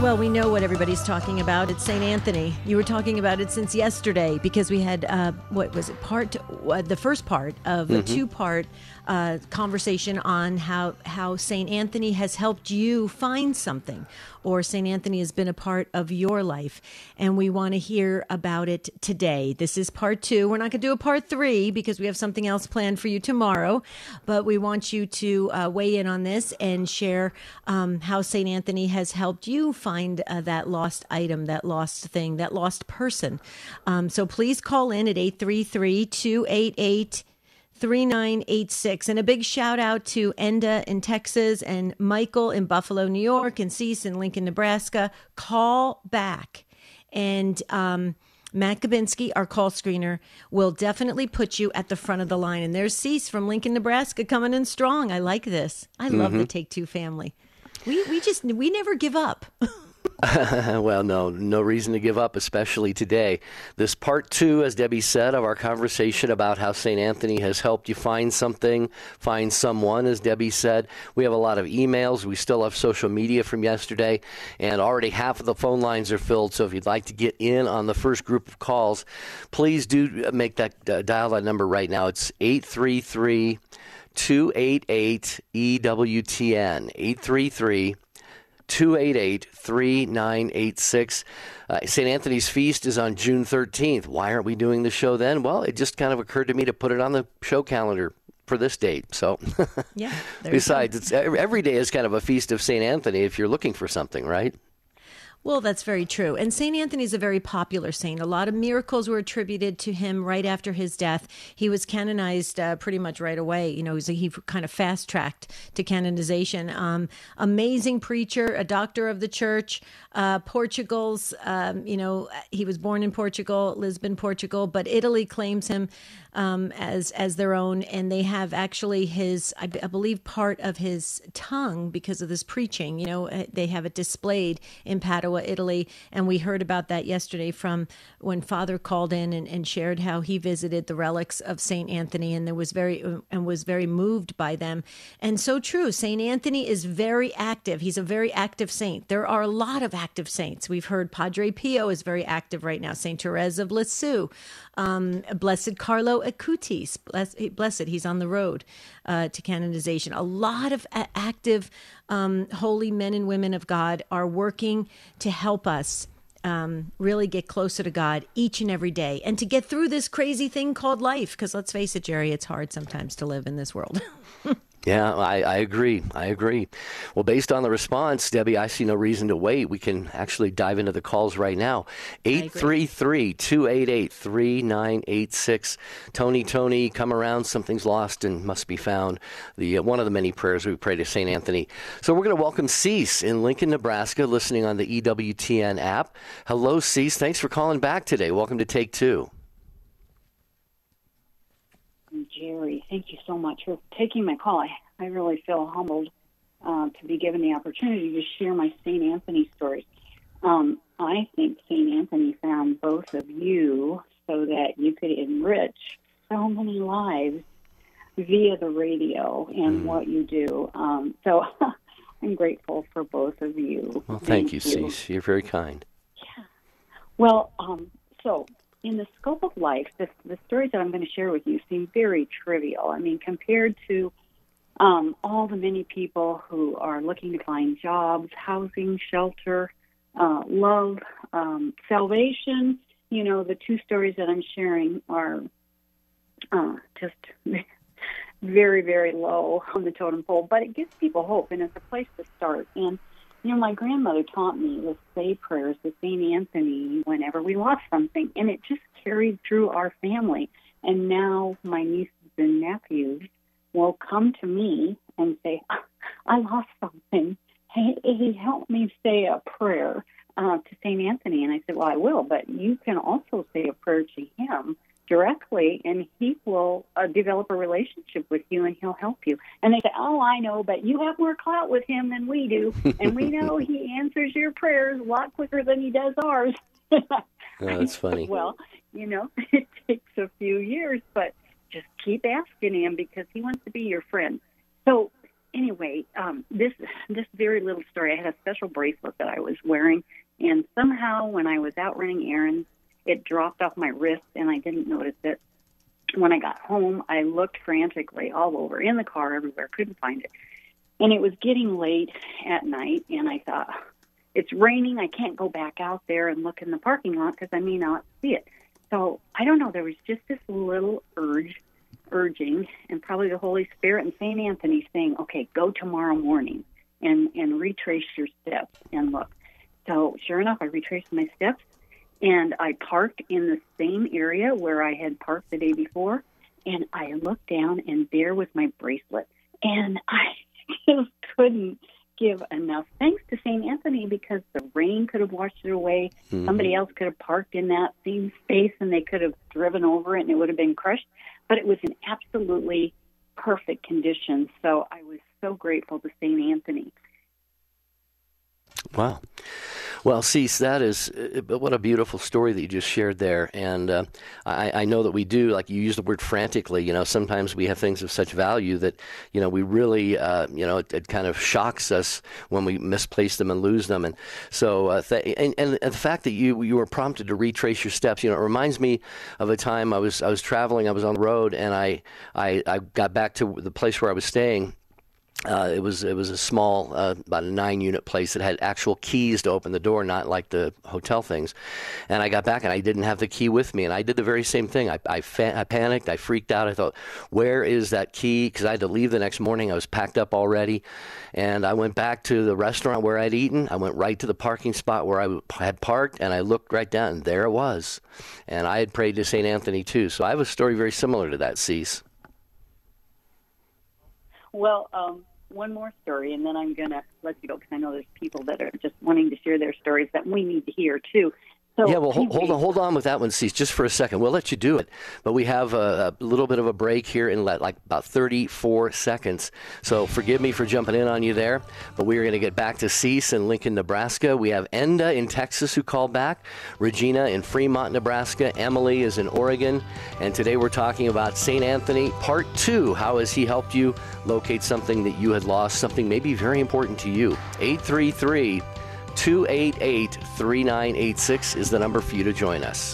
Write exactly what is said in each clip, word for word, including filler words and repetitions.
Well, we know what everybody's talking about. It's Saint Anthony. You were talking about it since yesterday because we had, uh, what was it, part, uh, the first part of mm-hmm. a two-part uh, conversation on how, how Saint Anthony has helped you find something, or Saint Anthony has been a part of your life. And we want to hear about it today. This is part two. We're not going to do a part three because we have something else planned for you tomorrow. But we want you to uh, weigh in on this and share um, how Saint Anthony has helped you find uh, that lost item, that lost thing, that lost person. Um, so please call in at eight three three, two eight eight, three nine eight six. And a big shout out to Enda in Texas and Michael in Buffalo, New York, and Cease in Lincoln, Nebraska. Call back. And um, Matt Gabinski, our call screener, will definitely put you at the front of the line. And there's Cease from Lincoln, Nebraska coming in strong. I like this. I love mm-hmm. the Take Two family. We we just, we never give up. Well, no, no reason to give up, especially today. This part two, as Debbie said, of our conversation about how Saint Anthony has helped you find something, find someone, as Debbie said. We have a lot of emails. We still have social media from yesterday, and already half of the phone lines are filled. So if you'd like to get in on the first group of calls, please do make that uh, dial that number right now. It's eight three three, two eight eight, E W T N, eight three three, two eight eight, three nine eight six. Uh, Saint Anthony's Feast is on June thirteenth. Why aren't we doing the show then? Well, it just kind of occurred to me to put it on the show calendar for this date. So, yeah. Besides, it's, every day is kind of a feast of Saint Anthony if you're looking for something, right? Well, that's very true. And Saint Anthony is a very popular saint. A lot of miracles were attributed to him right after his death. He was canonized uh, pretty much right away. You know, he, he kind of fast-tracked to canonization. Um, amazing preacher, a doctor of the church, uh, Portugal's, um, you know, he was born in Portugal, Lisbon, Portugal, but Italy claims him um, as as their own. And they have actually his, I, I believe, part of his tongue because of this preaching. You know, they have it displayed in Padua, Italy, and we heard about that yesterday from when Father called in and, and shared how he visited the relics of Saint Anthony and there was very and was very moved by them. And so true, Saint Anthony is very active. He's a very active saint. There are a lot of active saints. We've heard Padre Pio is very active right now. Saint Therese of Lisieux, um, Blessed Carlo Acutis, blessed, blessed, he's on the road uh, to canonization. A lot of a- active um, holy men and women of God are working to help us um, really get closer to God each and every day and to get through this crazy thing called life. Because let's face it, Jerry, it's hard sometimes to live in this world. Yeah, I, I agree. I agree. Well, based on the response, Debbie, I see no reason to wait. We can actually dive into the calls right now. eight three three, two eight eight, three nine eight six. Tony, Tony, come around. Something's lost and must be found. The uh, one of the many prayers we pray to Saint Anthony. So we're going to welcome Cease in Lincoln, Nebraska, listening on the E W T N app. Hello, Cease. Thanks for calling back today. Welcome to Take Two. Jerry, thank you so much for taking my call. I, I really feel humbled uh, to be given the opportunity to share my Saint Anthony story. Um, I think Saint Anthony found both of you so that you could enrich so many lives via the radio and mm. what you do. Um, so I'm grateful for both of you. Well, thank, thank you, Cease. You're very kind. Yeah. Well, um, so... in the scope of life, the, the stories that I'm going to share with you seem very trivial. I mean, compared to um, all the many people who are looking to find jobs, housing, shelter, uh, love, um, salvation, you know, the two stories that I'm sharing are uh, just very, very low on the totem pole. But it gives people hope, and it's a place to start. And you know, my grandmother taught me to say prayers to Saint Anthony whenever we lost something, and it just carried through our family. And now my nieces and nephews will come to me and say, I lost something. Hey, hey help me say a prayer uh, to Saint Anthony. And I said, well, I will, but you can also say a prayer to him directly, and he will uh, develop a relationship with you, and he'll help you. And they say, oh, I know, but you have more clout with him than we do, and we know he answers your prayers a lot quicker than he does ours. Oh, that's funny. Well, you know, it takes a few years, but just keep asking him because he wants to be your friend. So anyway, um, this this very little story. I had a special bracelet that I was wearing, and somehow when I was out running errands, it dropped off my wrist, and I didn't notice it. When I got home, I looked frantically all over, in the car, everywhere, couldn't find it. And it was getting late at night, and I thought, it's raining, I can't go back out there and look in the parking lot because I may not see it. So I don't know, there was just this little urge, urging, and probably the Holy Spirit and Saint Anthony saying, okay, go tomorrow morning and, and retrace your steps and look. So sure enough, I retraced my steps, and I parked in the same area where I had parked the day before, and I looked down, and there was my bracelet. And I just couldn't give enough thanks to Saint Anthony, because the rain could have washed it away. Mm-hmm. Somebody else could have parked in that same space, and they could have driven over it, and it would have been crushed. But it was in absolutely perfect condition. So I was so grateful to Saint Anthony. Wow. Well, Cease, that is, what a beautiful story that you just shared there. And uh, I, I know that we do, like you use the word frantically, you know, sometimes we have things of such value that, you know, we really, uh, you know, it, it kind of shocks us when we misplace them and lose them. And so, uh, th- and, and the fact that you you were prompted to retrace your steps, you know, it reminds me of a time I was I was traveling, I was on the road, and I, I, I got back to the place where I was staying. Uh, it was it was a small, uh, about a nine-unit place that had actual keys to open the door, not like the hotel things. And I got back, and I didn't have the key with me. And I did the very same thing. I I, fa- I panicked. I freaked out. I thought, where is that key? Because I had to leave the next morning. I was packed up already. And I went back to the restaurant where I'd eaten. I went right to the parking spot where I had parked, and I looked right down, and there it was. And I had prayed to Saint Anthony, too. So I have a story very similar to that, Cease. Well, um, one more story, and then I'm going to let you go, because I know there's people that are just wanting to share their stories that we need to hear, too. So, yeah, well, hold, hold on, hold on with that one, Cease, just for a second. We'll let you do it, but we have a, a little bit of a break here in like about thirty-four seconds. So forgive me for jumping in on you there, but we are going to get back to Cease in Lincoln, Nebraska. We have Enda in Texas who called back, Regina in Fremont, Nebraska, Emily is in Oregon, and today we're talking about Saint Anthony, Part two. How has he helped you locate something that you had lost, something maybe very important to you? eight three three, two eight eight, three nine eight six is the number for you to join us.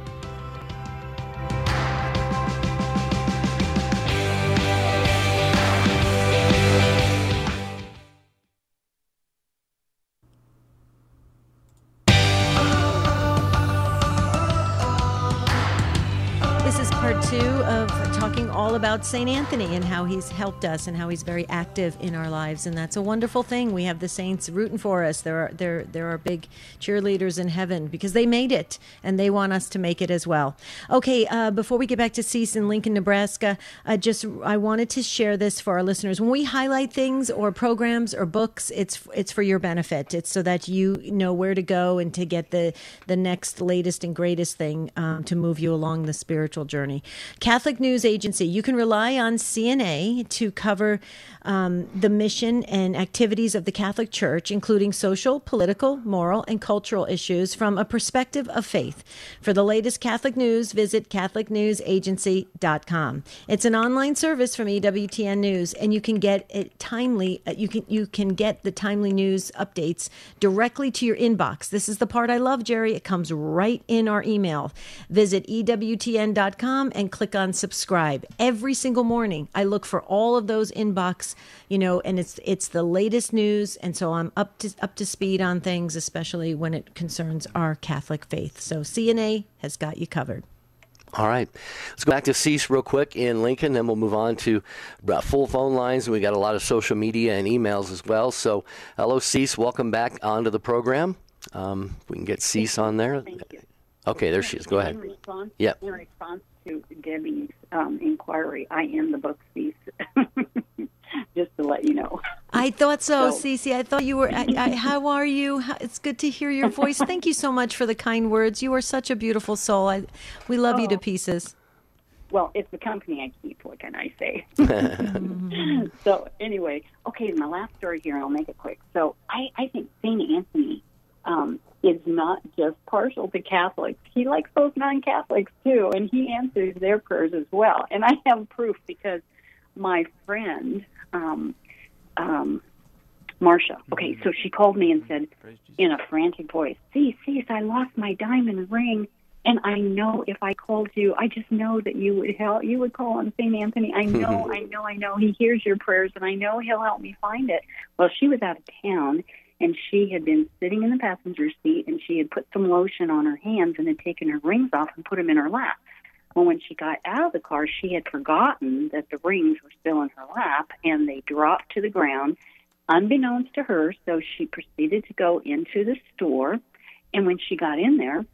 This is part two of talking all about Saint Anthony and how he's helped us and how he's very active in our lives, and that's a wonderful thing. We have the saints rooting for us. There are there there are big cheerleaders in heaven because they made it, and they want us to make it as well. Okay, uh, before we get back to Cease in Lincoln, Nebraska, uh, just I wanted to share this for our listeners. When we highlight things or programs or books, it's it's for your benefit. It's so that you know where to go and to get the the next latest and greatest thing um, to move you along the spiritual journey. Catholic News Agency. You can rely on C N A to cover um, the mission and activities of the Catholic Church, including social, political, moral, and cultural issues from a perspective of faith. For the latest Catholic news, visit catholic news agency dot com. It's an online service from E W T N News, and you can get it timely. Uh, you can you can get the timely news updates directly to your inbox. This is the part I love, Jerry. It comes right in our email. Visit E W T N dot com and click on subscribe. Every single morning, I look for all of those inbox, you know, and it's it's the latest news, and so I'm up to up to speed on things, especially when it concerns our Catholic faith. So C N A has got you covered. All right. Let's go back to Cease real quick in Lincoln, then we'll move on to full phone lines, and we got a lot of social media and emails as well. So, hello, Cease. Welcome back onto the program. Um, we can get Cease on there. Thank you. Okay, there she is. Go ahead. In response, yep. in response to Debbie's um, inquiry, I am the book Cease, just to let you know. I thought so, so Cece. I thought you were, I, I, how are you? How, it's good to hear your voice. Thank you so much for the kind words. You are such a beautiful soul. I, we love oh. you to pieces. Well, it's the company I keep, what can I say? So anyway, okay, my last story here, and I'll make it quick. So I, I think Saint Anthony um, is not just partial to Catholics. He likes those non-Catholics, too, and he answers their prayers as well. And I have proof because my friend, um, um, Marcia. Okay, so she called me and said in a frantic voice, "See, see, I lost my diamond ring, and I know if I called you, I just know that you would help. You would call on Saint Anthony. I know, I know, I know. He hears your prayers, and I know he'll help me find it." Well, she was out of town, and she had been sitting in the passenger seat, and she had put some lotion on her hands and had taken her rings off and put them in her lap. Well, when she got out of the car, she had forgotten that the rings were still in her lap, and they dropped to the ground, unbeknownst to her. So she proceeded to go into the store, and when she got in there,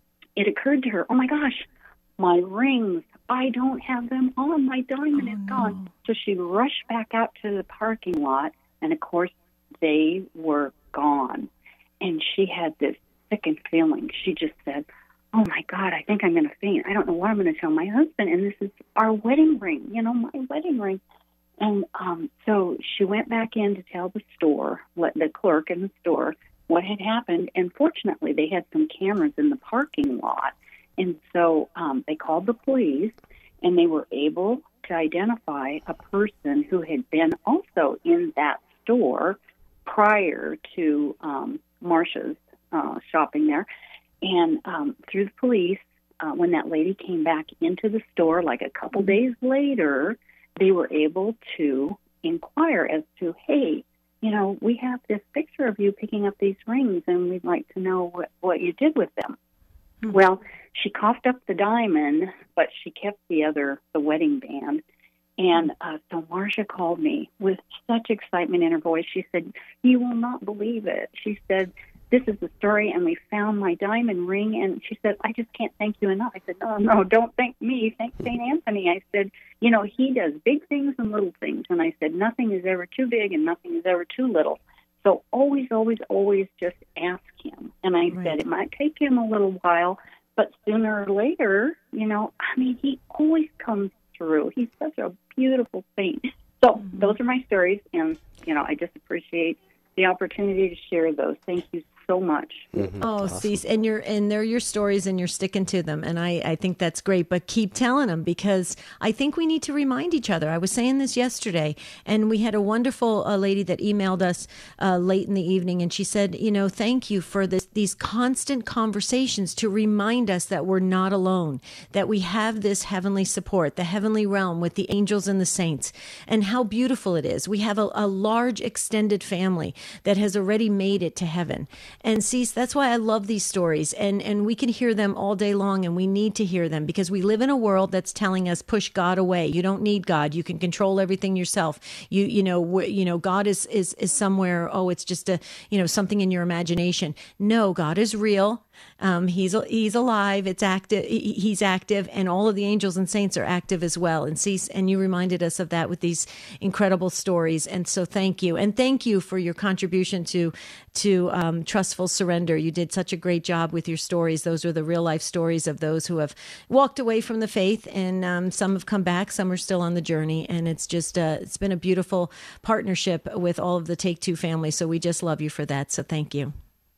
it occurred to her, "Oh my gosh, my rings, I don't have them on. My diamond oh, is no. gone." So she rushed back out to the parking lot, and of course, they were gone. And she had this sickened feeling. She just said, "Oh my God, I think I'm going to faint. I don't know what I'm going to tell my husband. And this is our wedding ring, you know, my wedding ring." And um, so she went back in to tell the store, let the clerk in the store, what had happened. And fortunately, they had some cameras in the parking lot. And so um, they called the police, and they were able to identify a person who had been also in that store prior to um, Marcia's uh, shopping there. And um, through the police, uh, when that lady came back into the store, like a couple days later, they were able to inquire as to, "Hey, you know, we have this picture of you picking up these rings, and we'd like to know what, what you did with them." Mm-hmm. Well, she coughed up the diamond, but she kept the other, the wedding band. And uh, so Marcia called me with such excitement in her voice. She said, "You will not believe it." She said, "This is the story, and we found my diamond ring." And she said, "I just can't thank you enough." I said, "No, no, don't thank me. Thank Saint Anthony." I said, "You know, he does big things and little things." And I said, "Nothing is ever too big and nothing is ever too little. So always, always, always just ask him." And I right. said, "It might take him a little while, but sooner or later, you know, I mean, he always comes through. He's such a beautiful saint." So mm-hmm. those are my stories, and, you know, I just appreciate the opportunity to share those. Thank you so much. Mm-hmm. Oh, awesome. Cease, and you're and they're your stories, and you're sticking to them, and I, I think that's great. But keep telling them, because I think we need to remind each other. I was saying this yesterday, and we had a wonderful uh, lady that emailed us uh, late in the evening, and she said, "You know, thank you for this these constant conversations to remind us that we're not alone, that we have this heavenly support, the heavenly realm with the angels and the saints, and how beautiful it is. We have a, a large extended family that has already made it to heaven." And see, that's why I love these stories, and, and we can hear them all day long, and we need to hear them, because we live in a world that's telling us, push God away. You don't need God. You can control everything yourself. You you know wh- you know God is, is is somewhere. Oh, it's just a you know something in your imagination. No, God is real. Um, he's he's alive. It's active. He's active, and all of the angels and saints are active as well. And see, and you reminded us of that with these incredible stories. And so, thank you, and thank you for your contribution to to um, trustful surrender. You did such a great job with your stories. Those are the real life stories of those who have walked away from the faith, and um, some have come back. Some are still on the journey, and it's just uh, it's been a beautiful partnership with all of the Take Two family. So we just love you for that. So thank you.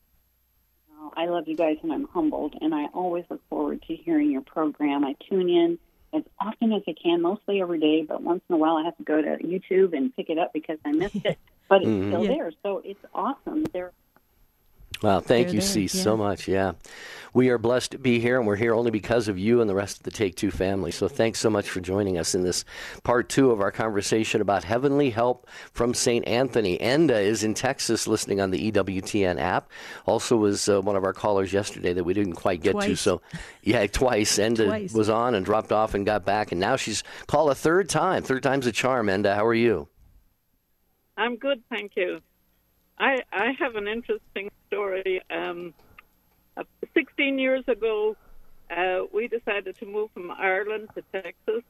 I love you guys, and I'm humbled, and I always look forward to hearing your program. I tune in as often as I can, mostly every day, but once in a while I have to go to YouTube and pick it up because I missed it, but it's mm-hmm. still yeah. there, so it's awesome. They're Wow, thank They're you, Cease, yeah. so much. Yeah. We are blessed to be here, and we're here only because of you and the rest of the Take Two family. So thanks so much for joining us in this part two of our conversation about heavenly help from Saint Anthony. Enda is in Texas listening on the E W T N app. Also was uh, one of our callers yesterday that we didn't quite get twice. to. So, yeah, twice. Enda twice. was on and dropped off and got back, and now she's called a third time. Third time's a charm. Enda, how are you? I'm good, thank you. I, I have an interesting story. Um, uh, sixteen years ago, uh, we decided to move from Ireland to Texas.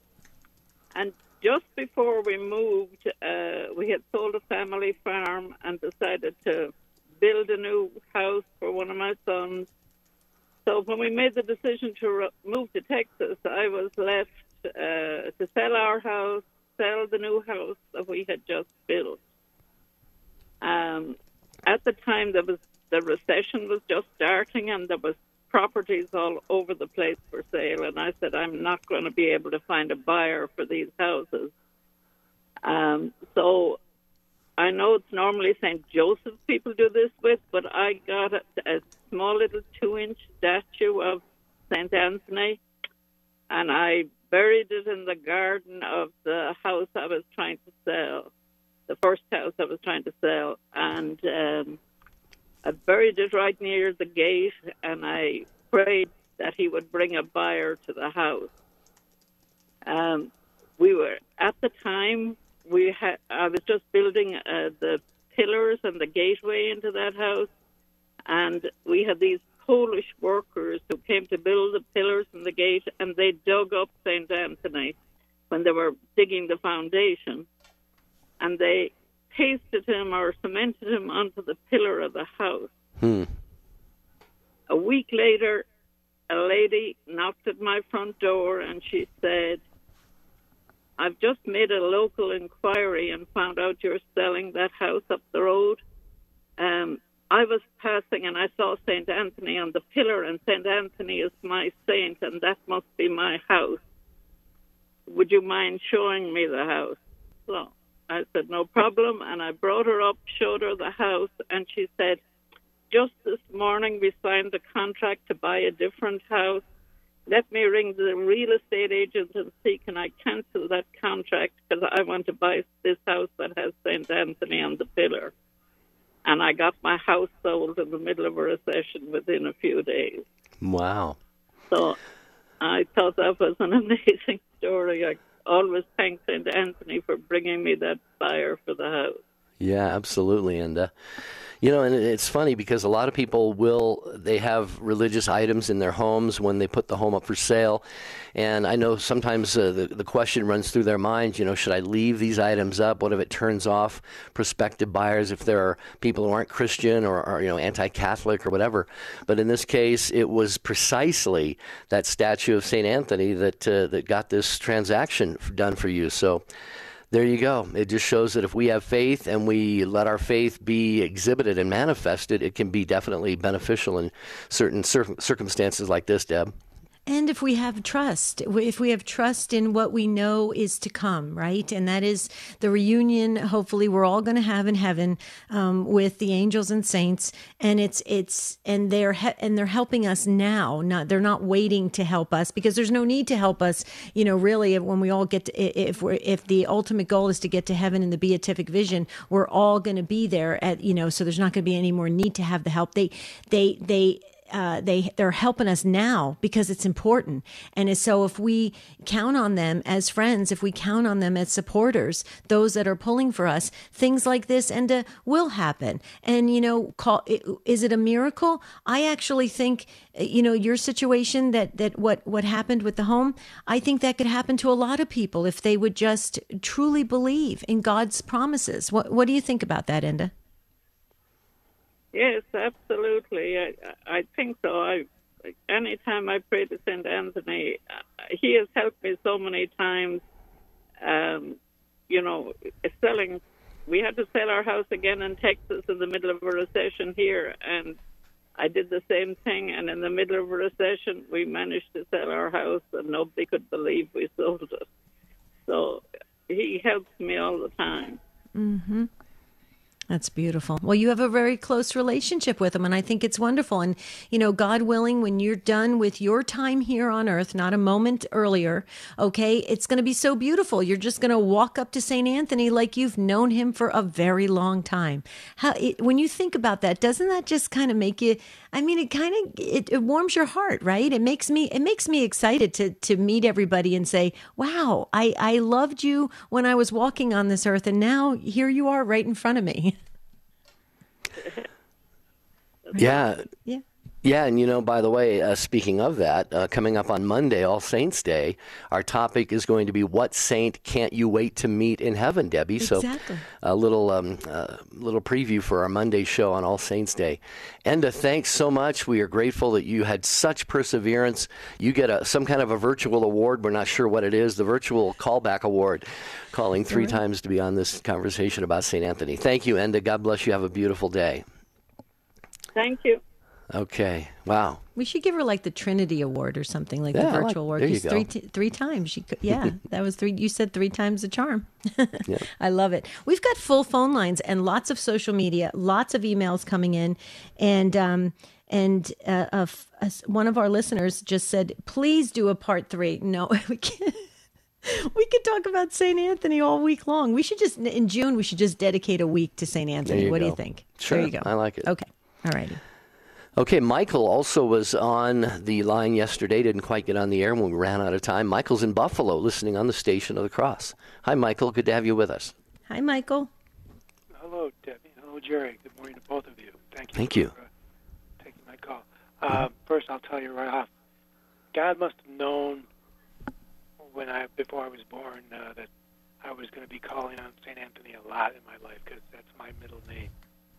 And just before we moved, uh, we had sold a family farm and decided to build a new house for one of my sons. So when we made the decision to re- move to Texas, I was left uh, to sell our house, sell the new house that we had just built. Um, at the time, there was the recession was just starting, and there was properties all over the place for sale. And I said, I'm not going to be able to find a buyer for these houses. Um, so I know it's normally Saint Joseph people do this with, but I got a, a small little two-inch statue of Saint Anthony, and I buried it in the garden of the house I was trying to sell, the first house I was trying to sell, and um, I buried it right near the gate, and I prayed that he would bring a buyer to the house. Um, we were, at the time, we had, I was just building uh, the pillars and the gateway into that house, and we had these Polish workers who came to build the pillars and the gate, and they dug up Saint Anthony when they were digging the foundation, and they pasted him or cemented him onto the pillar of the house. Hmm. A week later, a lady knocked at my front door, and she said, I've just made a local inquiry and found out you're selling that house up the road. Um, I was passing and I saw Saint Anthony on the pillar, and Saint Anthony is my saint, and that must be my house. Would you mind showing me the house? So I said, no problem, and I brought her up, showed her the house, and she said, just this morning we signed a contract to buy a different house. Let me ring the real estate agent and see, can I cancel that contract, because I want to buy this house that has Saint Anthony on the pillar. And I got my house sold in the middle of a recession within a few days. Wow. So I thought that was an amazing story. I always thank Saint Anthony for bringing me that buyer for the house. Yeah, absolutely. And, uh, you know, and it's funny because a lot of people will, they have religious items in their homes when they put the home up for sale. And I know sometimes uh, the, the question runs through their minds, you know, should I leave these items up? What if it turns off prospective buyers, if there are people who aren't Christian or, or you know, anti-Catholic or whatever? But in this case, it was precisely that statue of Saint Anthony that, uh, that got this transaction done for you. So there you go. It just shows that if we have faith and we let our faith be exhibited and manifested, it can be definitely beneficial in certain cir- circumstances like this, Deb. And if we have trust, if we have trust in what we know is to come, right? And that is the reunion, hopefully we're all going to have in heaven um, with the angels and saints. And it's, it's, and they're, he- and they're helping us now. Not, they're not waiting to help us, because there's no need to help us, you know, really, when we all get to, if we're, if the ultimate goal is to get to heaven in the beatific vision, we're all going to be there at, you know, so there's not going to be any more need to have the help. They, they, they, Uh, they, they're helping us now because it's important. And so if we count on them as friends, if we count on them as supporters, those that are pulling for us, things like this and uh, will happen. And, you know, call, is it a miracle? I actually think, you know, your situation that, that what, what happened with the home, I think that could happen to a lot of people if they would just truly believe in God's promises. What, what do you think about that, Enda? Yes, absolutely. I, I think so. I, anytime I pray to Saint Anthony, he has helped me so many times. Um, you know, selling, we had to sell our house again in Texas in the middle of a recession here, and I did the same thing. And in the middle of a recession, we managed to sell our house, and nobody could believe we sold it. So he helps me all the time. Mm-hmm. That's beautiful. Well, you have a very close relationship with him, and I think it's wonderful. And, you know, God willing, when you're done with your time here on earth, not a moment earlier, okay, it's going to be so beautiful. You're just going to walk up to Saint Anthony like you've known him for a very long time. How, it, when you think about that, doesn't that just kind of make you, I mean, it kind of, it, it warms your heart, right? It makes me, it makes me excited to, to meet everybody and say, wow, I, I loved you when I was walking on this earth, and now here you are right in front of me. Yeah. Yeah. Yeah, and you know, by the way, uh, speaking of that, uh, coming up on Monday, All Saints Day, our topic is going to be what saint can't you wait to meet in heaven, Debbie? Exactly. So a little um, uh, little preview for our Monday show on All Saints Day. Enda, thanks so much. We are grateful that you had such perseverance. You get a, some kind of a virtual award. We're not sure what it is, the virtual callback award, calling three right. times to be on this conversation about Saint Anthony. Thank you, Enda. God bless you. Have a beautiful day. Thank you. Okay. Wow. We should give her like the Trinity Award or something, like Yeah, the I like- virtual award. there you 'cause go. Three, t- three times she could. Yeah, that was three. You said three times the charm. Yeah. I love it. We've got full phone lines and lots of social media, lots of emails coming in, and um, and uh, uh, f- uh, one of our listeners just said, "Please do a part three." No, we can't. We could talk about Saint Anthony all week long. We should just in June. We should just dedicate a week to Saint Anthony. you What do go. you think? Sure, There you go. I like it. Okay. All righty. Okay, Michael also was on the line yesterday, didn't quite get on the air when we ran out of time. Michael's in Buffalo listening on the Station of the Cross. Hi, Michael. Good to have you with us. Hi, Michael. Hello, Debbie. Hello, Jerry. Good morning to both of you. Thank you Thank for you. Uh, taking my call. Uh, first, I'll tell you right off, God must have known when I before I was born uh, that I was going to be calling on Saint Anthony a lot in my life because that's my middle name.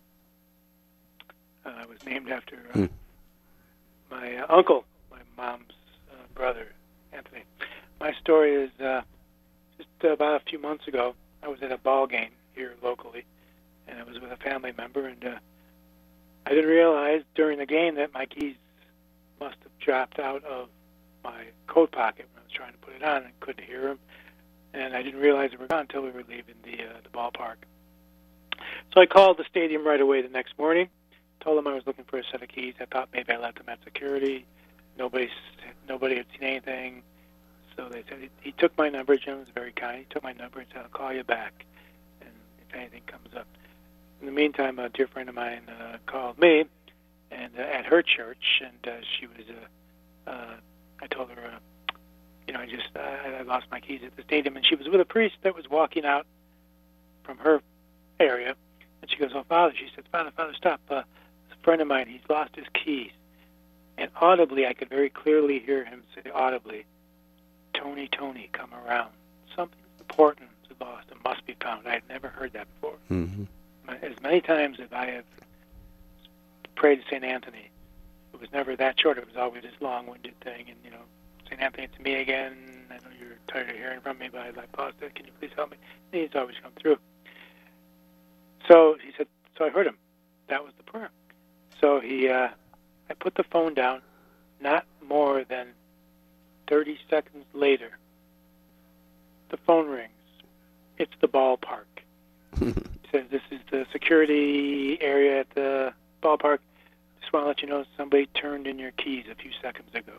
Uh, I was named after uh, Hmm. my uh, uncle, my mom's uh, brother, Anthony. My story is uh, just about a few months ago. I was at a ball game here locally, and I was with a family member, and uh, I didn't realize during the game that my keys must have dropped out of my coat pocket when I was trying to put it on, and couldn't hear them, and I didn't realize they were gone until we were leaving the uh, the ballpark. So I called the stadium right away the next morning. Told them I was looking for a set of keys. I thought maybe I left them at security. Nobody, nobody had seen anything. So they said he, he took my number. Jim was very kind. He took my number and said, "I'll call you back, and if anything comes up." In the meantime, a dear friend of mine uh, called me, and uh, at her church, and uh, she was. Uh, uh, I told her, uh, you know, I just uh, I lost my keys at the stadium, and she was with a priest that was walking out from her area, and she goes, "Oh, Father," she said, "Father, Father, stop." Uh, A friend of mine, he's lost his keys. And audibly, I could very clearly hear him say audibly, "Tony, Tony, come around. Something important is lost and must be found." I had never heard that before. Mm-hmm. As many times as I have prayed to Saint Anthony, it was never that short. It was always this long-winded thing. And, you know, "Saint Anthony, it's me again. I know you're tired of hearing from me, but I'd like pause it. Can you please help me?" And he's always come through. So he said, so I heard him. That was the prayer. So he, uh, I put the phone down. Not more than thirty seconds later, the phone rings. It's the ballpark. He says, "This is the security area at the ballpark. Just want to let you know somebody turned in your keys a few seconds ago."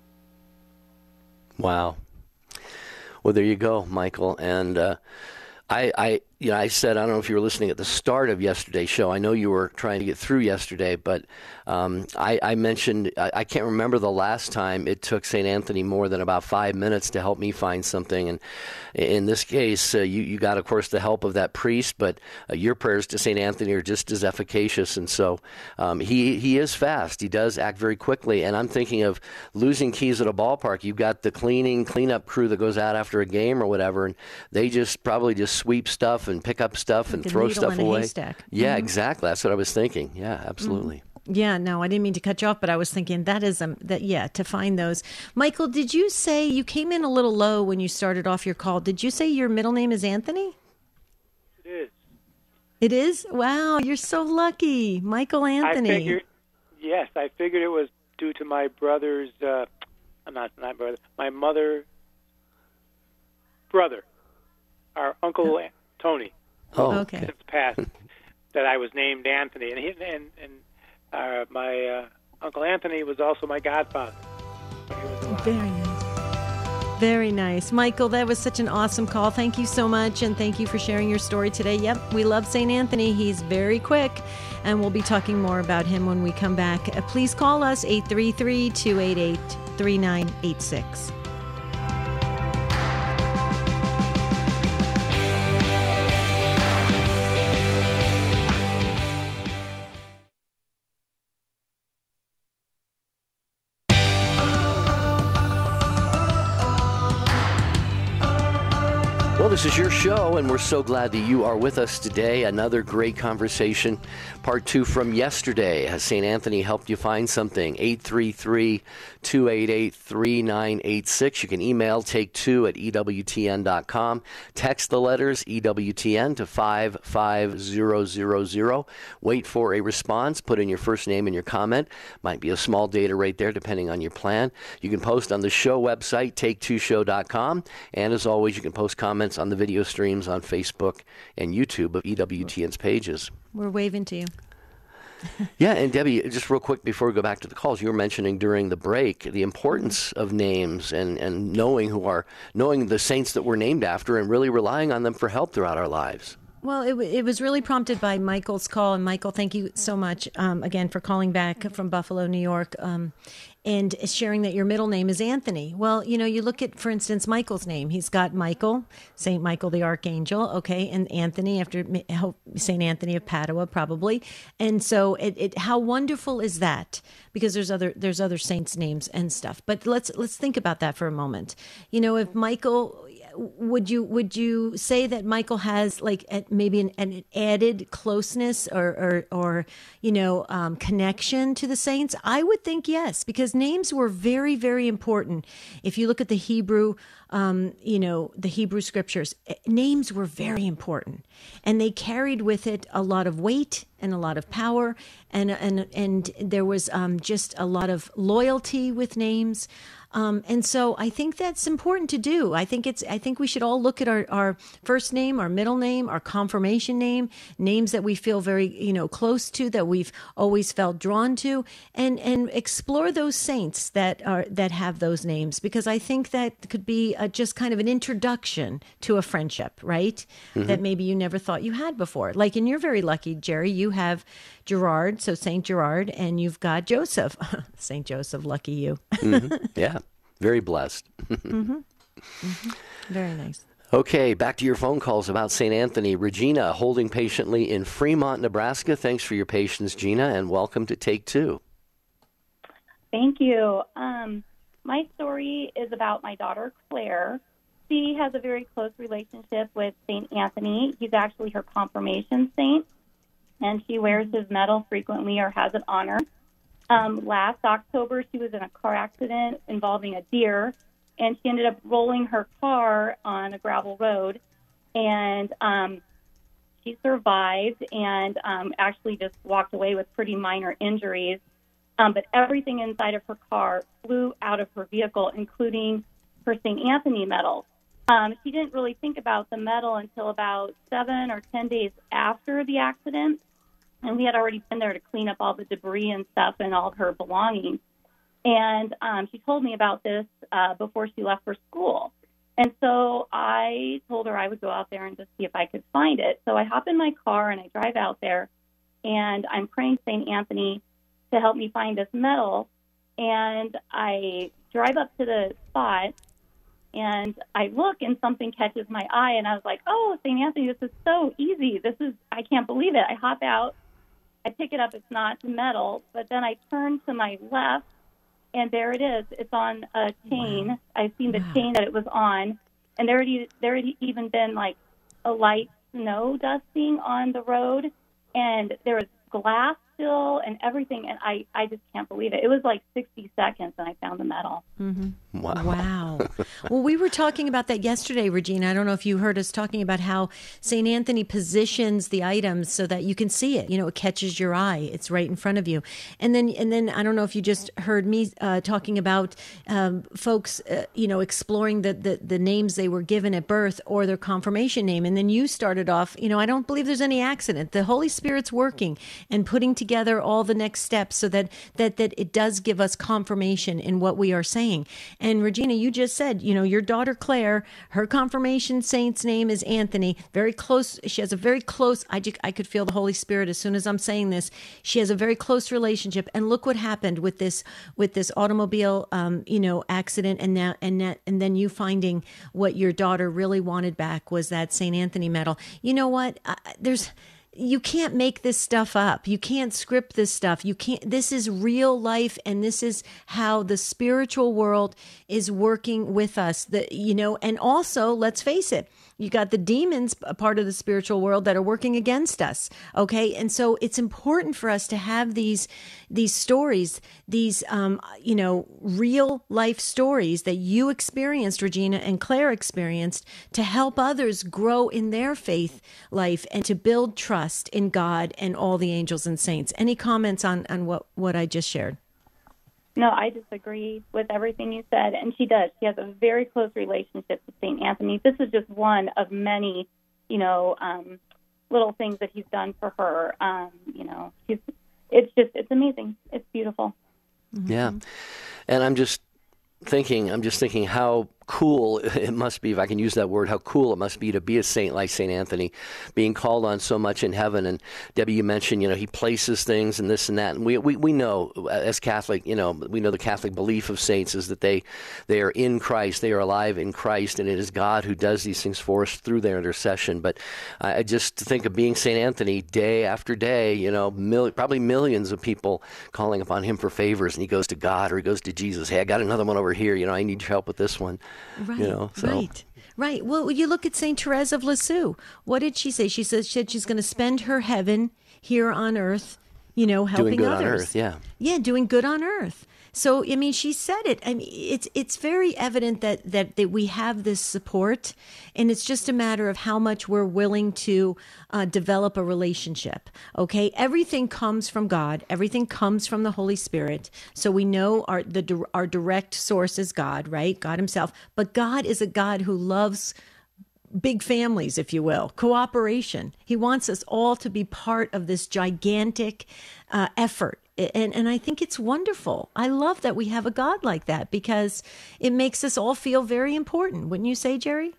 Wow. Well, there you go, Michael. And uh, I, I, you know, I said, I don't know if you were listening at the start of yesterday's show. I know you were trying to get through yesterday, but um, I, I mentioned, I, I can't remember the last time it took Saint Anthony more than about five minutes to help me find something. And in this case, uh, you, you got, of course, the help of that priest, but uh, your prayers to Saint Anthony are just as efficacious. And so um, he, he is fast. He does act very quickly. And I'm thinking of losing keys at a ballpark. You've got the cleaning, cleanup crew that goes out after a game or whatever, and they just probably just sweep stuff and pick up stuff and Like a throw needle stuff in a away. haystack. Yeah, Mhm. exactly. That's what I was thinking. Yeah, absolutely. Yeah, no, I didn't mean to cut you off, but I was thinking that is um that yeah, to find those. Michael, did you say you came in a little low when you started off your call? Did you say your middle name is Anthony? It is. It is? Wow, you're so lucky. Michael Anthony. I figured, yes, I figured it was due to my brother's, uh, not not brother, my mother, brother, our uncle Tony, Oh, Okay. since passed, that I was named Anthony, and he, and and uh, my uh, Uncle Anthony was also my godfather when he was alive. Very nice. Very nice. Michael, that was such an awesome call. Thank you so much, and thank you for sharing your story today. Yep, we love Saint Anthony. He's very quick, and we'll be talking more about him when we come back. Uh, please call us, eight three three, two eight eight, three nine eight six. Well, the This is your show, and we're so glad that you are with us today. Another great conversation. Part two from yesterday. Has Saint Anthony helped you find something? eight three three, two eight eight, three nine eight six. You can email take two at E W T N dot com. Text the letters E W T N to five five zero zero zero. Wait for a response. Put in your first name and your comment. Might be a small data right there, depending on your plan. You can post on the show website, take two show dot com. And as always, you can post comments on the video streams on Facebook and YouTube of E W T N's pages. We're waving to you. Yeah, and Debbie, just real quick before we go back to the calls, you were mentioning during the break the importance of names and, and knowing who are knowing the saints that we're named after and really relying on them for help throughout our lives. Well, it, it was really prompted by Michael's call. And Michael, thank you so much um, again for calling back from Buffalo, New York, um, and sharing that your middle name is Anthony. Well, you know, you look at, for instance, Michael's name. He's got Michael, Saint Michael the Archangel, okay, and Anthony after Saint Anthony of Padua, probably. And so, it, it how wonderful is that? Because there's other there's other saints' names and stuff. But let's let's think about that for a moment. You know, if Michael. Would you would you say that Michael has like maybe an, an added closeness or or, or you know um, connection to the saints? I would think yes, because names were very very important. If you look at the Hebrew, um, you know the Hebrew scriptures, names were very important, and they carried with it a lot of weight and a lot of power, and and and there was um, just a lot of loyalty with names. Um, and so I think that's important to do. I think it's, I think we should all look at our, our first name, our middle name, our confirmation name, names that we feel very, you know, close to, that we've always felt drawn to, and, and explore those saints that are, that have those names, because I think that could be a, just kind of an introduction to a friendship, right? Mm-hmm. That maybe you never thought you had before. Like, and you're very lucky, Jerry, you have Gerard, so Saint Gerard, and you've got Joseph. Saint Joseph, lucky you. Mm-hmm. Yeah, very blessed. mm-hmm. Mm-hmm. Very nice. Okay, back to your phone calls about Saint Anthony. Regina, holding patiently in Fremont, Nebraska. Thanks for your patience, Gina, and welcome to Take Two. Thank you. Um, my story is about my daughter, Claire. She has a very close relationship with Saint Anthony. He's actually her confirmation saint, and she wears his medal frequently or has it on her. Um, last October, she was in a car accident involving a deer, and she ended up rolling her car on a gravel road, and um, she survived and um, actually just walked away with pretty minor injuries. Um, but everything inside of her car flew out of her vehicle, including her Saint Anthony medal. Um, she didn't really think about the medal until about seven or ten days after the accident. And we had already been there to clean up all the debris and stuff and all of her belongings. And um, she told me about this uh, before she left for school. And so I told her I would go out there and just see if I could find it. So I hop in my car and I drive out there, and I'm praying Saint Anthony to help me find this medal. And I drive up to the spot, and I look, and something catches my eye, and I was like, oh, Saint Anthony, this is so easy. This is, I can't believe it. I hop out. I pick it up. It's not the medal, but then I turn to my left, and there it is. It's on a chain. Wow. I've seen the wow. chain that it was on, and there had, there had even been like a light snow dusting on the road, and there was glass still and everything, and I, I just can't believe it. It was like sixty seconds, and I found the medal. Mm-hmm. Wow. Wow. Well, we were talking about that yesterday, Regina. I don't know if you heard us talking about how Saint Anthony positions the items so that you can see it. You know, it catches your eye. It's right in front of you. And then, and then I don't know if you just heard me uh, talking about um, folks, uh, you know, exploring the, the, the names they were given at birth or their confirmation name. And then you started off, you know, I don't believe there's any accident. The Holy Spirit's working and putting together all the next steps so that, that, that it does give us confirmation in what we are saying. And Regina, you just said, you know, your daughter Claire, her confirmation saint's name is Anthony. Very close. She has a very close, I, just, I could feel the Holy Spirit as soon as I'm saying this. She has a very close relationship. And look what happened with this, with this automobile, um, you know, accident. And now, and that, and then you finding what your daughter really wanted back was that Saint Anthony medal. You know what? I, there's, You can't make this stuff up. You can't script this stuff. You can't, this is real life, and this is how the spiritual world is working with us. The, you know, and also, let's face it, You got the demons, a part of the spiritual world, that are working against us. Okay, and so it's important for us to have these these stories, these um, you know, real life stories that you experienced, Regina, and Claire experienced, to help others grow in their faith life and to build trust in God and all the angels and saints. Any comments on on what what I just shared? No, I disagree with everything you said, and she does. She has a very close relationship with Saint Anthony. This is just one of many, you know, um, little things that he's done for her. Um, you know, she's, it's just, it's amazing. It's beautiful. Mm-hmm. Yeah, and I'm just thinking, I'm just thinking how cool it must be, if I can use that word, how cool it must be to be a saint like Saint Anthony, being called on so much in heaven. And Debbie, you mentioned, you know, he places things and this and that. And we, we, we know as Catholic, you know, we know the Catholic belief of saints is that they, they are in Christ, they are alive in Christ, and it is God who does these things for us through their intercession. But I just think of being Saint Anthony day after day, you know, mil- probably millions of people calling upon him for favors, and he goes to God or he goes to Jesus. Hey, I got another one over here. You know, I need your help with this one. Right, you know, so. right, right. Well, you look at Saint Therese of Lisieux. What did she say? She said she said she's going to spend her heaven here on earth, you know, helping doing good others. on earth, yeah. Yeah, doing good on earth. So, I mean, she said it. I mean, it's it's very evident that, that, that we have this support, and it's just a matter of how much we're willing to uh, develop a relationship, okay? Everything comes from God. Everything comes from the Holy Spirit. So we know our, the, our direct source is God, right? God himself. But God is a God who loves big families, if you will, cooperation. He wants us all to be part of this gigantic uh, effort. And and I think it's wonderful. I love that we have a God like that, because it makes us all feel very important. Wouldn't you say, Jerry?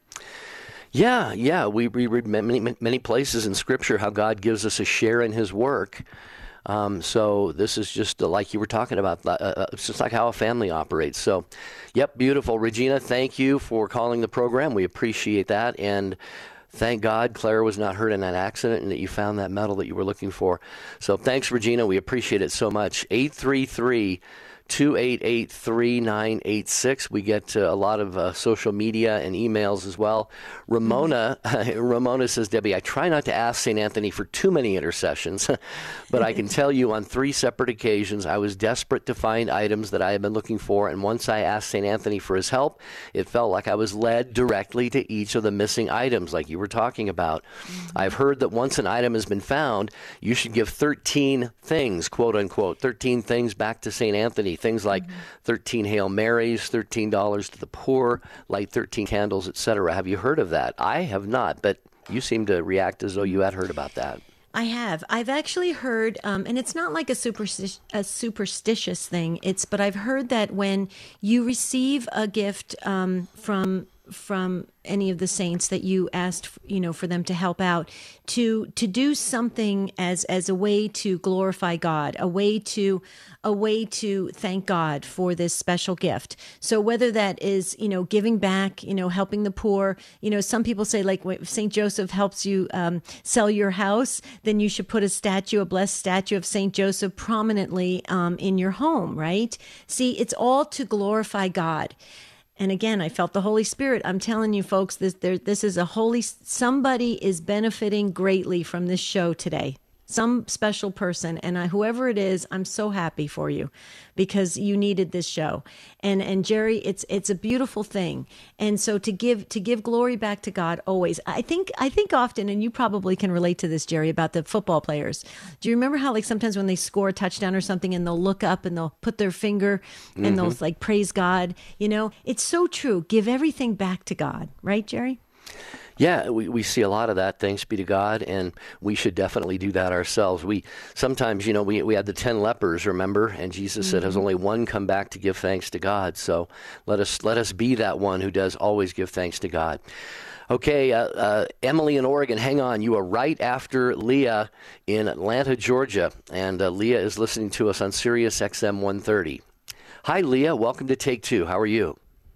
Yeah, yeah. We, we read many, many places in Scripture how God gives us a share in his work. Um, so this is just uh, like you were talking about. Uh, uh, it's just like how a family operates. So, yep, beautiful. Regina, thank you for calling the program. We appreciate that. And thank God Claire was not hurt in that accident and that you found that medal that you were looking for. So thanks, Regina. We appreciate it so much. eight three three, two eight eight, three nine eight six. We get uh, a lot of uh, social media and emails as well. Ramona, mm-hmm. Ramona says, Debbie, I try not to ask Saint Anthony for too many intercessions, but I can tell you on three separate occasions I was desperate to find items that I had been looking for, and once I asked Saint Anthony for his help, it felt like I was led directly to each of the missing items like you were talking about. Mm-hmm. I've heard that once an item has been found, you should give thirteen things, quote unquote, thirteen things back to Saint Anthony. Things like mm-hmm. thirteen Hail Marys, thirteen dollars to the poor, light thirteen candles, et cetera. Have you heard of that? I have not, but you seem to react as though you had heard about that. I have. I've actually heard, um, and it's not like a, supersti- a superstitious thing. It's, but I've heard that when you receive a gift um, from from any of the saints that you asked, you know, for them to help out, to to do something as as a way to glorify God, a way to a way to thank God for this special gift. So whether that is, you know, giving back, you know, helping the poor, you know, some people say, like, if Saint Joseph helps you um, sell your house, then you should put a statue, a blessed statue of Saint Joseph prominently um, in your home, right? See, it's all to glorify God. And again, I felt the Holy Spirit. I'm telling you, folks, this there, this is a holy, somebody is benefiting greatly from this show today. Some special person, and I, whoever it is, I'm so happy for you, because you needed this show. And and Jerry, it's it's a beautiful thing. And so to give to give glory back to God always. I think I think often, and you probably can relate to this, Jerry, about the football players. Do you remember how, like, sometimes when they score a touchdown or something, and they'll look up and they'll put their finger and mm-hmm. they'll like praise God? You know, it's so true. Give everything back to God, right, Jerry? Yeah, we, we see a lot of that, thanks be to God, and we should definitely do that ourselves. We sometimes, you know, we, we had the ten lepers, remember? And Jesus mm-hmm. said, has only one come back to give thanks to God. So let us let us be that one who does always give thanks to God. Okay, uh, uh, Emily in Oregon, hang on. You are right after Leah in Atlanta, Georgia, and uh, Leah is listening to us on Sirius X M one thirty. Hi, Leah. Welcome to Take Two. How are you?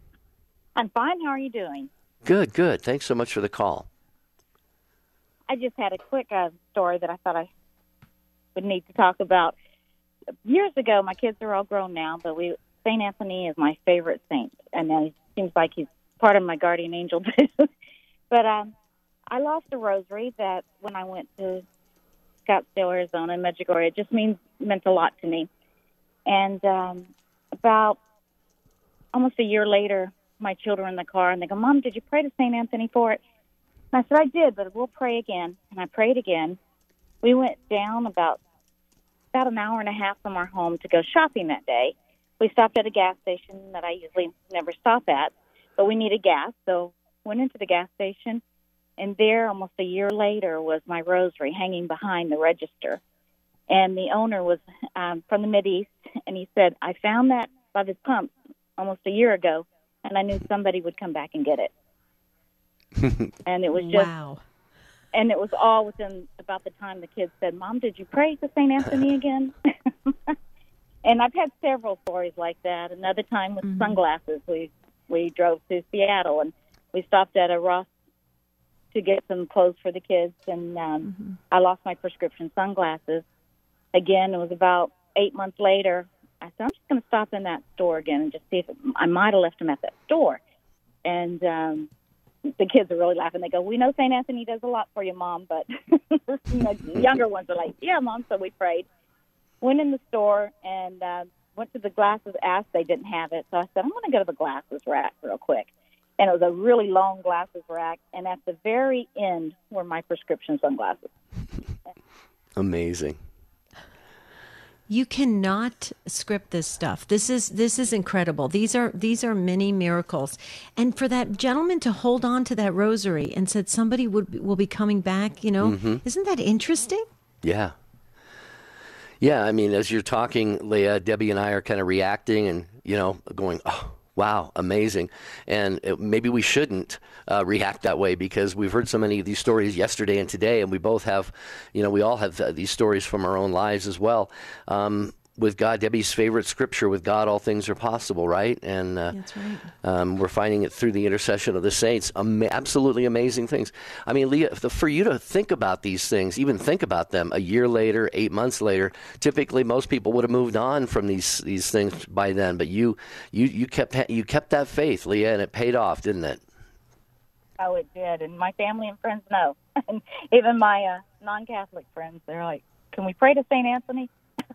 I'm fine. How are you doing? Good, good. Thanks so much for the call. I just had a quick uh, story that I thought I would need to talk about. Years ago, my kids are all grown now, but we Saint Anthony is my favorite saint, and uh, it seems like he's part of my guardian angel too. But um, I lost a rosary that when I went to Scottsdale, Arizona, in Medjugorje, it just means meant a lot to me. And um, about almost a year later, my children were in the car, and they go, "Mom, did you pray to Saint Anthony for it?" And I said, "I did, but we'll pray again." And I prayed again. We went down about about an hour and a half from our home to go shopping that day. We stopped at a gas station that I usually never stop at, but we needed gas, so went into the gas station, and there, almost a year later, was my rosary hanging behind the register. And the owner was um, from the Mideast, and he said, "I found that by this pump almost a year ago, and I knew somebody would come back and get it." And it was just, wow. And it was all within about the time the kids said, "Mom, did you pray to Saint Anthony again?" And I've had several stories like that. Another time with mm-hmm. sunglasses, we we drove to Seattle, and we stopped at a Ross to get some clothes for the kids, and um, mm-hmm. I lost my prescription sunglasses. Again, it was about eight months later. I said, "I'm just going to stop in that store again and just see if it, I might have left them at that store." And um, the kids are really laughing. They go, "We know Saint Anthony does a lot for you, Mom," but you know, the younger ones are like, "Yeah, Mom." So we prayed. Went in the store and uh, went to the glasses, asked, they didn't have it. So I said, "I'm going to go to the glasses rack real quick." And it was a really long glasses rack, and at the very end were my prescription sunglasses. Amazing. You cannot script this stuff. This is this is incredible. These are these are many miracles. And for that gentleman to hold on to that rosary and said somebody would will be coming back, you know, mm-hmm. isn't that interesting? Yeah. Yeah, I mean, as you're talking, Leah, Debbie and I are kind of reacting and, you know, going, "Oh, wow, amazing." And it, maybe we shouldn't uh, react that way because we've heard so many of these stories yesterday and today, and we both have, you know, we all have uh, these stories from our own lives as well. Um, with God, Debbie's favorite scripture, with God, all things are possible, right? And uh, that's right. Um, we're finding it through the intercession of the saints. Ama- absolutely amazing things. I mean, Leah, for you to think about these things, even think about them a year later, eight months later, typically most people would have moved on from these these things by then. But you, you, you kept you kept that faith, Leah, and it paid off, didn't it? Oh, it did. And my family and friends know. And even my uh, non-Catholic friends, they're like, "Can we pray to Saint Anthony?"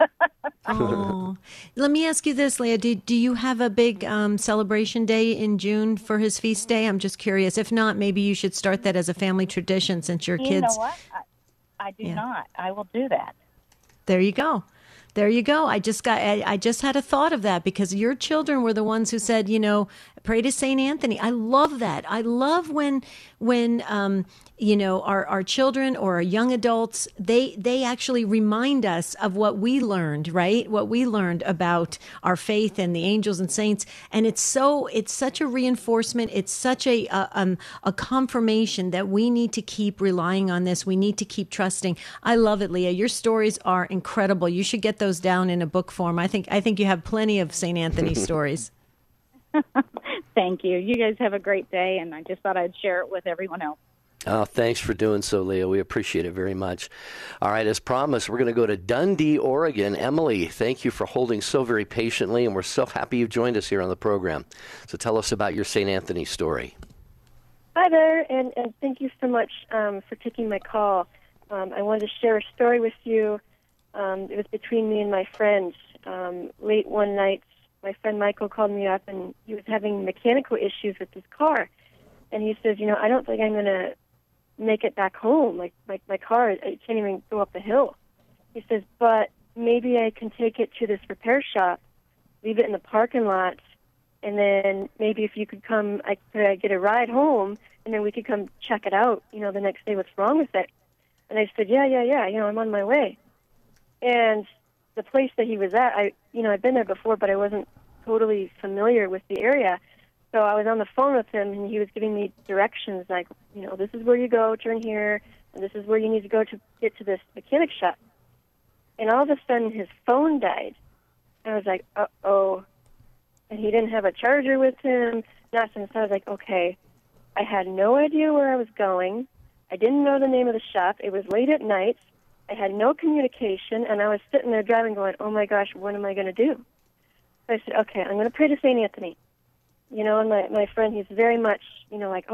Oh, let me ask you this, Leah. Do, do you have a big um, celebration day in June for his feast day? I'm just curious. If not, maybe you should start that as a family tradition since your you kids. You know what? I, I do yeah. not. I will do that. There you go. There you go. I just got. I, I just had a thought of that because your children were the ones who said, you know, pray to Saint Anthony. I love that. I love when when um, you know our, our children or our young adults they they actually remind us of what we learned, right? What we learned about our faith and the angels and saints, and it's so it's such a reinforcement. It's such a a, um, a confirmation that we need to keep relying on this. We need to keep trusting. I love it, Leah. Your stories are incredible. You should get those down in a book form. I think I think you have plenty of Saint Anthony stories. Thank you. You guys have a great day, and I just thought I'd share it with everyone else. Oh, thanks for doing so, Leah. We appreciate it very much. All right, as promised, we're going to go to Dundee, Oregon. Emily, thank you for holding so very patiently, and we're so happy you've joined us here on the program. So tell us about your Saint Anthony story. Hi there, and, and thank you so much um, for taking my call. Um, I wanted to share a story with you. Um, it was between me and my friend. Um, late one night, my friend Michael called me up, and he was having mechanical issues with his car. And he says, you know, I don't think I'm going to make it back home. Like, my, my car, I can't even go up the hill. He says, but maybe I can take it to this repair shop, leave it in the parking lot, and then maybe if you could come, I could I get a ride home, and then we could come check it out, you know, the next day, what's wrong with it. And I said, yeah, yeah, yeah, you know, I'm on my way. And the place that he was at, I, you know, I'd been there before, but I wasn't totally familiar with the area. So I was on the phone with him, and he was giving me directions, like, you know, this is where you go, turn here, and this is where you need to go to get to this mechanic shop. And all of a sudden, his phone died. And I was like, uh-oh. And he didn't have a charger with him, nothing. So I was like, okay. I had no idea where I was going. I didn't know the name of the shop. It was late at night. I had no communication, and I was sitting there driving going, oh, my gosh, what am I going to do? So I said, okay, I'm going to pray to Saint Anthony. You know, and my, my friend, he's very much, you know, like, oh,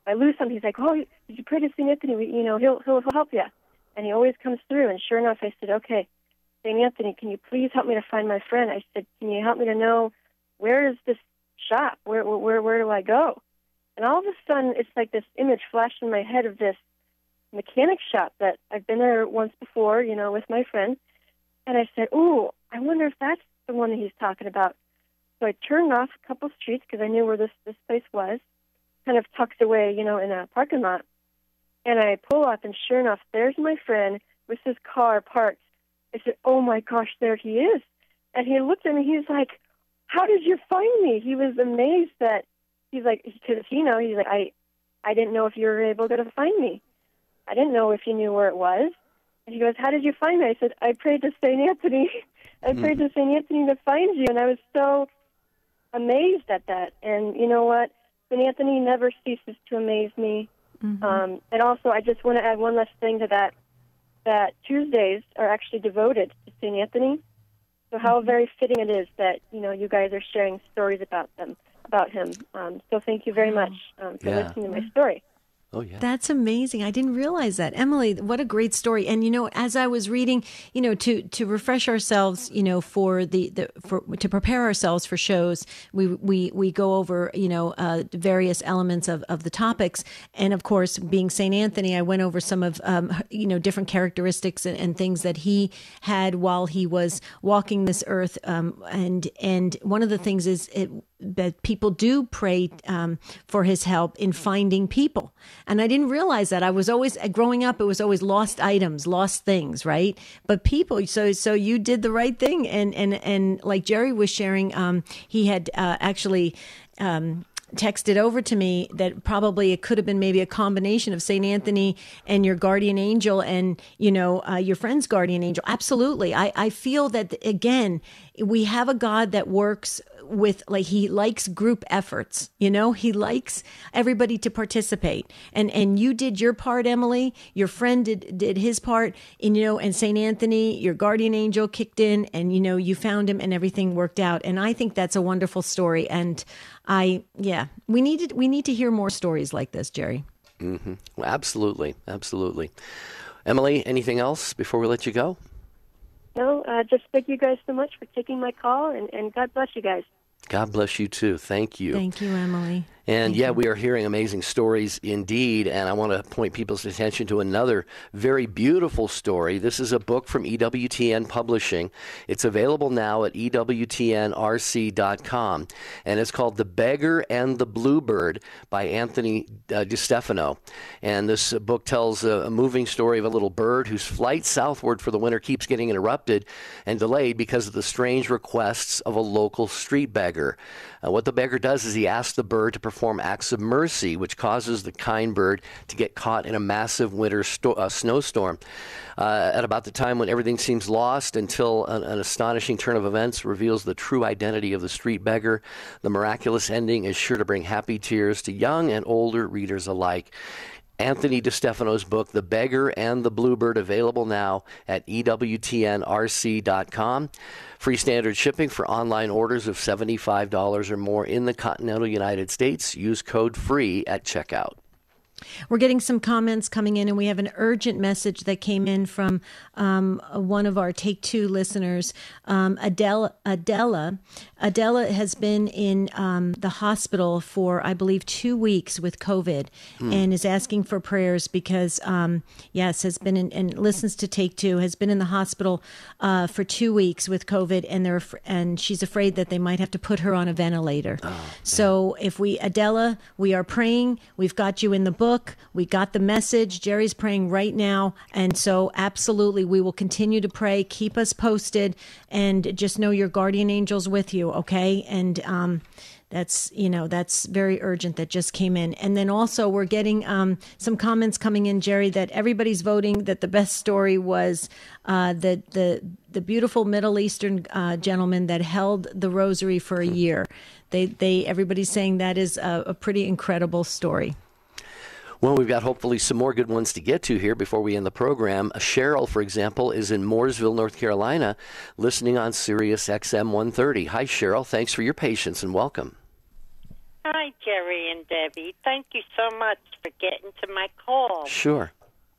I lose something, he's like, oh, did you pray to Saint Anthony? We, you know, he'll, he'll he'll help you. And he always comes through. And sure enough, I said, okay, Saint Anthony, can you please help me to find my friend? I said, can you help me to know where is this shop? Where where where do I go? And all of a sudden, it's like this image flashed in my head of this mechanic shop that I've been there once before, you know, with my friend. And I said, ooh, I wonder if that's the one that he's talking about. So I turned off a couple streets because I knew where this, this place was, kind of tucked away, you know, in a parking lot. And I pull up, and sure enough, there's my friend with his car parked. I said, oh, my gosh, there he is. And he looked at me. He's like, how did you find me? He was amazed that he's like, because, you know, he's like, I, I didn't know if you were able to find me. I didn't know if you knew where it was. And he goes, how did you find me? I said, I prayed to Saint Anthony. I prayed to Saint Anthony to find you. And I was so amazed at that. And you know what? Saint Anthony never ceases to amaze me. Mm-hmm. Um, and also, I just want to add one last thing to that, that Tuesdays are actually devoted to Saint Anthony. So how mm-hmm. very fitting it is that, you know, you guys are sharing stories about them, about him. Um, so thank you very much um, for yeah. listening to my story. Oh, yeah. That's amazing. I didn't realize that. Emily, what a great story. And, you know, as I was reading, you know, to, to refresh ourselves, you know, for the, the for to prepare ourselves for shows, we we, we go over, you know, uh, various elements of, of the topics. And, of course, being Saint Anthony, I went over some of, um, you know, different characteristics and, and things that he had while he was walking this earth. Um, and, and one of the things is it, that people do pray um, for his help in finding people. And I didn't realize that. I was always, growing up, it was always lost items, lost things, right? But people, so so you did the right thing. And, and, and like Jerry was sharing, um, he had uh, actually... Um, texted over to me that probably it could have been maybe a combination of Saint Anthony and your guardian angel and, you know, uh, your friend's guardian angel. Absolutely. I, I feel that, again, we have a God that works with, like, he likes group efforts, you know, he likes everybody to participate. And, and you did your part, Emily, your friend did, did his part, and, you know, and Saint Anthony, your guardian angel kicked in and, you know, you found him and everything worked out. And I think that's a wonderful story. And I, yeah, we need to, we need to hear more stories like this, Jerry. Mm-hmm. Well, absolutely. Absolutely. Emily, anything else before we let you go? No, uh, just thank you guys so much for taking my call, and, and God bless you guys. God bless you, too. Thank you. Thank you, Emily. And Thank yeah, you. we are hearing amazing stories indeed. And I want to point people's attention to another very beautiful story. This is a book from E W T N Publishing. It's available now at E W T N R C dot com. And it's called The Beggar and the Bluebird by Anthony uh, DiStefano. And this uh, book tells a, a moving story of a little bird whose flight southward for the winter keeps getting interrupted and delayed because of the strange requests of a local street beggar. Uh, what the beggar does is he asks the bird to perform acts of mercy, which causes the kind bird to get caught in a massive winter sto- uh, snowstorm. Uh, at about the time when everything seems lost, until an, an astonishing turn of events reveals the true identity of the street beggar, the miraculous ending is sure to bring happy tears to young and older readers alike. Anthony DiStefano's book, The Beggar and the Bluebird, available now at E W T N R C dot com. Free standard shipping for online orders of seventy-five dollars or more in the continental United States. Use code FREE at checkout. We're getting some comments coming in, and we have an urgent message that came in from um, one of our Take Two listeners, um, Adela. Adela. Adela has been in um, the hospital for, I believe, two weeks with COVID, mm. and is asking for prayers because, um, yes, has been in, and listens to Take Two, has been in the hospital uh, for two weeks with COVID, and they're and she's afraid that they might have to put her on a ventilator. Oh, so if we, Adela, we are praying. We've got you in the book. We got the message. Jerry's praying right now. And so absolutely, we will continue to pray. Keep us posted, and just know your guardian angel's with you. Okay. And, um, that's, you know, that's very urgent. That just came in. And then also we're getting um, some comments coming in, Jerry, that everybody's voting that the best story was uh, the, the, the beautiful Middle Eastern uh, gentleman that held the rosary for a year. They, they, everybody's saying that is a, a pretty incredible story. Well, we've got hopefully some more good ones to get to here before we end the program. Cheryl, for example, is in Mooresville, North Carolina, listening on Sirius X M one thirty. Hi, Cheryl. Thanks for your patience and welcome. Hi, Jerry and Debbie. Thank you so much for getting to my call. Sure.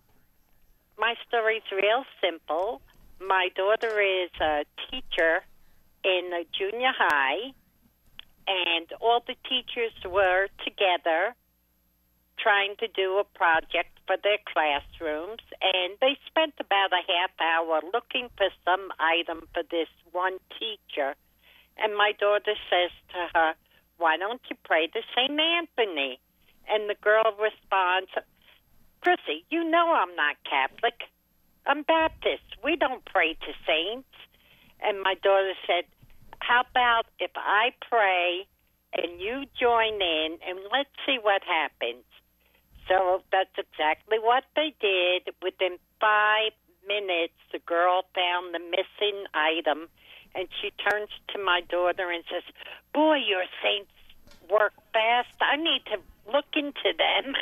My story's real simple. My daughter is a teacher in a junior high, and all the teachers were together trying to do a project for their classrooms, and they spent about a half hour looking for some item for this one teacher. And my daughter says to her, "Why don't you pray to Saint Anthony?" And the girl responds, "Chrissy, you know I'm not Catholic. I'm Baptist. We don't pray to saints." And my daughter said, "How about if I pray and you join in, and let's see what happens?" So that's exactly what they did. Within five minutes, the girl found the missing item, and she turns to my daughter and says, "Boy, your saints work fast. I need to look into them."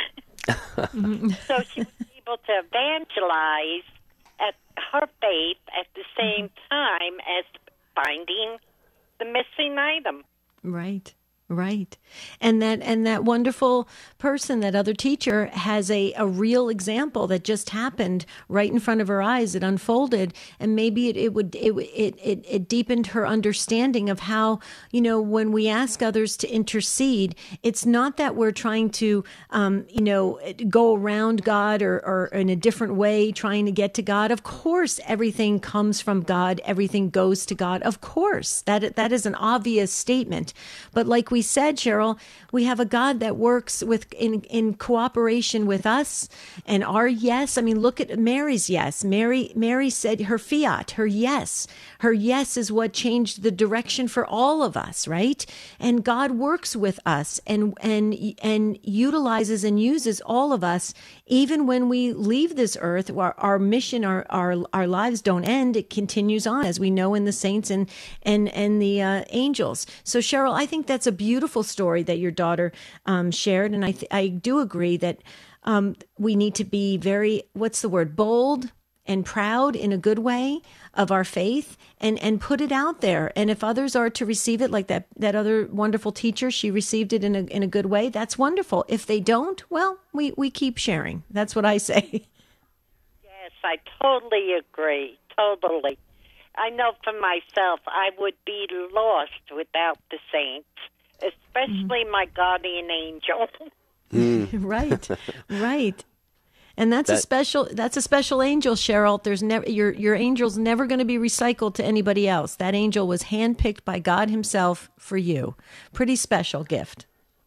So she was able to evangelize at her faith at the same time as finding the missing item. Right. Right. And that and that wonderful person, that other teacher, has a, a real example that just happened right in front of her eyes. It unfolded, and maybe it, it would it, it it it deepened her understanding of how, you know, when we ask others to intercede, it's not that we're trying to um, you know, go around God or, or in a different way trying to get to God. Of course, everything comes from God. Everything goes to God. Of course, that that is an obvious statement. But like we said, Cheryl, we have a God that works with in, in cooperation with us and our yes. I mean, look at Mary's yes. Mary Mary said her fiat, her yes. Her yes is what changed the direction for all of us, right? And God works with us and and and utilizes and uses all of us, even when we leave this earth. Our, our mission, our, our our lives don't end. It continues on, as we know in the saints and and and the uh, angels. So, Cheryl, I think that's a beautiful story that your daughter um, shared, and I th- I do agree that um, we need to be very, what's the word, bold and proud in a good way of our faith, and and put it out there. And if others are to receive it, like that that other wonderful teacher, she received it in a in a good way, that's wonderful. If they don't, well, we we keep sharing. That's what I say. Yes, I totally agree. Totally. I know for myself, I would be lost without the saints, especially mm. my guardian angel. Mm. Right, right. And that's that, a special that's a special angel, Cheryl. There's never your your angel's never going to be recycled to anybody else. That angel was handpicked by God himself for you. Pretty special gift.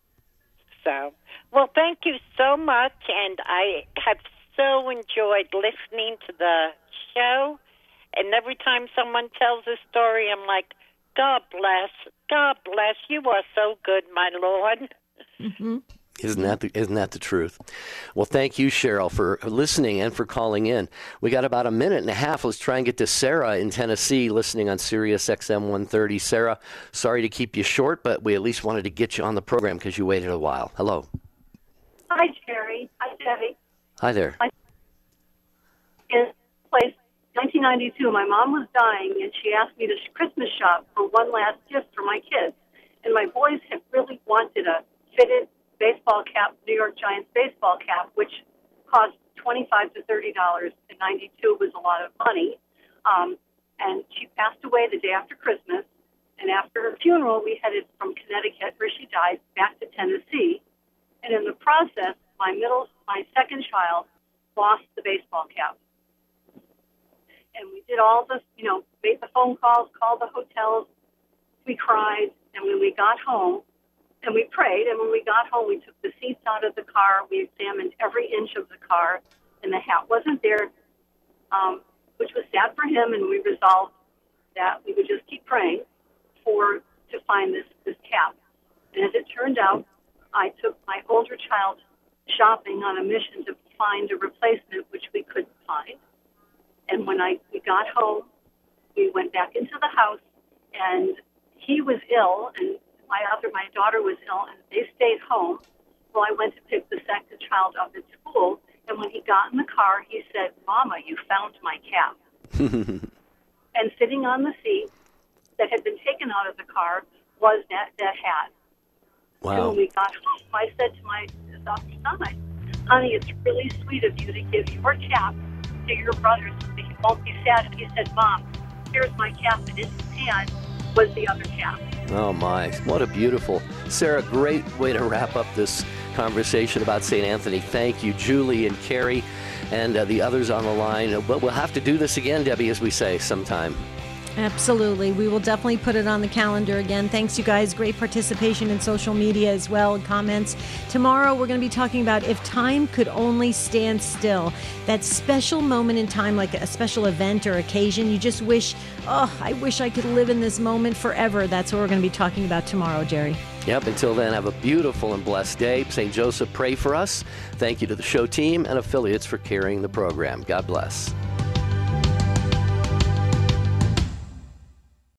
So, well, thank you so much, and I have so enjoyed listening to the show. And every time someone tells a story, I'm like, God bless, God bless, you are so good, my Lord. Mm-hmm. Isn't that the, isn't that the truth? Well, thank you, Cheryl, for listening and for calling in. We got about a minute and a half. Let's try and get to Sarah in Tennessee, listening on Sirius X M one thirty. Sarah, sorry to keep you short, but we at least wanted to get you on the program because you waited a while. Hello. Hi, Jerry. Hi, Debbie. Hi there. In place, nineteen ninety-two, my mom was dying, and she asked me to Christmas shop for one last gift for my kids. And my boys had really wanted a fitted baseball cap, New York Giants baseball cap, which cost twenty-five to thirty dollars. In ninety-two, was a lot of money. Um, and she passed away the day after Christmas. And after her funeral, we headed from Connecticut, where she died, back to Tennessee. And in the process, my middle, my second child lost the baseball cap. And we did all this, you know, made the phone calls, called the hotels. We cried. And when we got home, and we prayed, and when we got home, we took the seats out of the car. We examined every inch of the car, and the hat wasn't there, um, which was sad for him, and we resolved that we would just keep praying for to find this, this cap. And as it turned out, I took my older child shopping on a mission to find a replacement, which we couldn't find. And when I we got home, we went back into the house, and he was ill, and my other, my daughter was ill, and they stayed home. Well, I went to pick the second child up at school, and when he got in the car, he said, "Mama, you found my cap." And sitting on the seat that had been taken out of the car was that, that hat. Wow. And when we got home, I said to my adopted son, I, honey, it's really sweet of you to give your cap to your brother so that he won't be sad. And he said, Mom, here's my cap. And in his hand was the other cap. Oh, my. What a beautiful. Sarah, great way to wrap up this conversation about Saint Anthony. Thank you, Julie and Carrie, and uh, the others on the line. But we'll have to do this again, Debbie, as we say, sometime. Absolutely. We will definitely put it on the calendar again. Thanks, you guys. Great participation in social media as well, and comments. Tomorrow, we're going to be talking about if time could only stand still. That special moment in time, like a special event or occasion, you just wish, oh, I wish I could live in this moment forever. That's what we're going to be talking about tomorrow, Jerry. Yep. Until then, have a beautiful and blessed day. Saint Joseph, pray for us. Thank you to the show team and affiliates for carrying the program. God bless.